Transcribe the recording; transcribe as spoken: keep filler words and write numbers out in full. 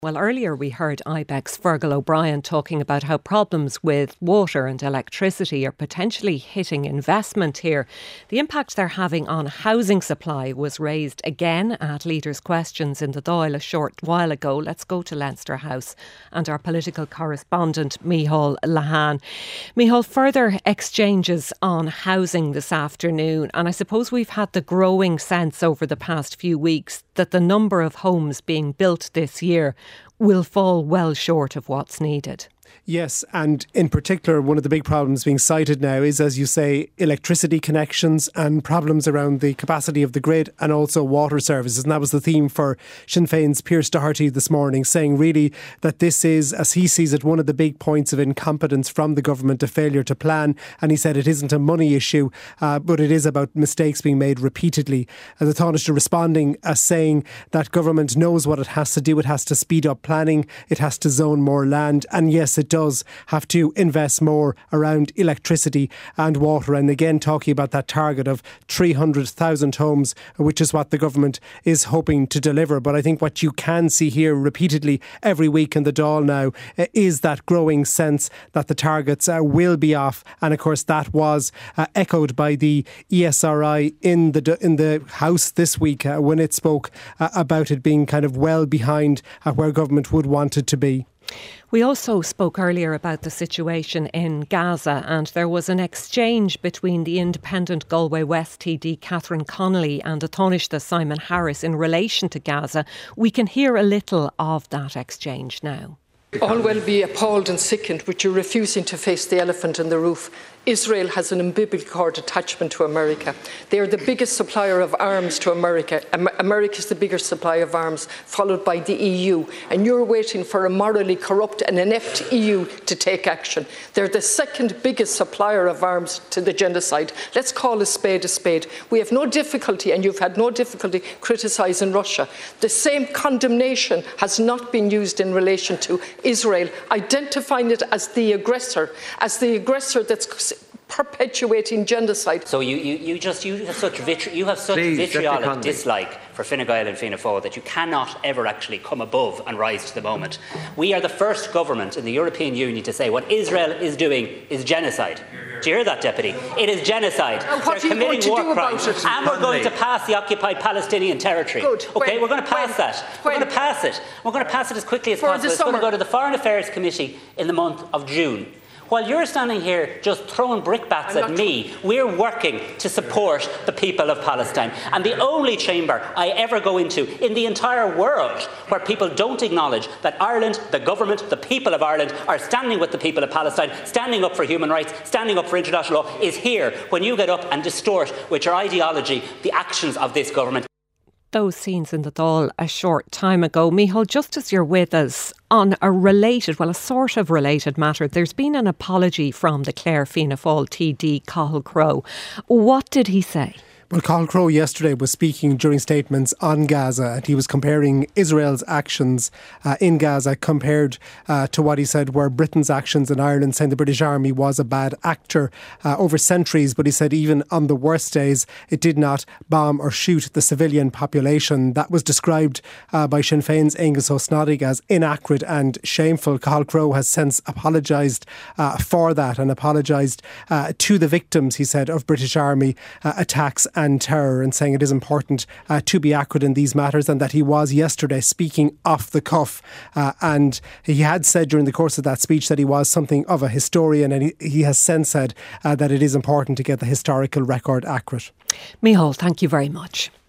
Well, earlier we heard I B E C's Fergal O'Brien talking about how problems with water and electricity are potentially hitting investment here. The impact they're having on housing supply was raised again at Leaders' Questions in the Dáil a short while ago. Let's go to Leinster House and our political correspondent, Micheál Lehane. Micheál, further exchanges on housing this afternoon, and I suppose we've had the growing sense over the past few weeks that the number of homes being built this year will fall well short of what's needed. Yes, and in particular, one of the big problems being cited now is, as you say, electricity connections and problems around the capacity of the grid and also water services. And that was the theme for Sinn Féin's Pearse Doherty this morning, saying really that this is, as he sees it, one of the big points of incompetence from the government, a failure to plan. And he said it isn't a money issue, uh, but it is about mistakes being made repeatedly. And the Taoiseach responding as saying that government knows what it has to do. It has to speed up planning. It has to zone more land. And yes, it does have to invest more around electricity and water. And again, talking about that target of three hundred thousand homes, which is what the government is hoping to deliver. But I think what you can see here repeatedly every week in the Dáil now uh, is that growing sense that the targets uh, will be off. And of course, that was uh, echoed by the E S R I in the in the House this week uh, when it spoke uh, about it being kind of well behind uh, where government would want it to be. We also spoke earlier about the situation in Gaza, and there was an exchange between the independent Galway West T D Catherine Connolly and the Taoiseach Simon Harris in relation to Gaza. We can hear a little of that exchange now. All will be appalled and sickened with you refusing to face the elephant in the roof. Israel has an umbilical attachment to America. They are the biggest supplier of arms to America. America is the biggest supplier of arms, followed by the E U. And you're waiting for a morally corrupt and inept E U to take action. They're the second biggest supplier of arms to the genocide. Let's call a spade a spade. We have no difficulty, and you've had no difficulty criticising Russia. The same condemnation has not been used in relation to Israel, identifying it as the aggressor, as the aggressor that's perpetuating genocide. So you, you, you just you have such vitri- you have such Please, vitriolic dislike for Fine Gael and Fianna Fáil that you cannot ever actually come above and rise to the moment. We are the first government in the European Union to say what Israel is doing is genocide. Do you hear that, Deputy? It is genocide. And what They're are you going committing to war do about crimes, it? and we're going to pass the occupied Palestinian territory. Good. Okay, When? we're going to pass When? that. We're When? going to pass it. We're going to pass it as quickly as For possible. the It's going to summer. go to the Foreign Affairs Committee in the month of June. While you're standing here just throwing brickbats at me, we're working to support the people of Palestine. And the only chamber I ever go into in the entire world where people don't acknowledge that Ireland, the government, the people of Ireland are standing with the people of Palestine, standing up for human rights, standing up for international law, is here when you get up and distort with your ideology the actions of this government. Those scenes in the Dáil a short time ago. Micheál, just as you're with us on a related, well, a sort of related matter, there's been an apology from the Clare Fianna Fáil T D, Cathal Crowe. What did he say? Well, Cathal Crowe yesterday was speaking during statements on Gaza, and he was comparing Israel's actions uh, in Gaza compared uh, to what he said were Britain's actions in Ireland, saying the British Army was a bad actor uh, over centuries. But he said even on the worst days, it did not bomb or shoot the civilian population. That was described uh, by Sinn Féin's Angus O'Snoddig as inaccurate and shameful. Cathal Crowe has since apologised uh, for that and apologised uh, to the victims, he said, of British Army uh, attacks and terror, and saying it is important uh, to be accurate in these matters, and that he was yesterday speaking off the cuff. Uh, and he had said during the course of that speech that he was something of a historian, and he, he has since said uh, that it is important to get the historical record accurate. Micheál, thank you very much.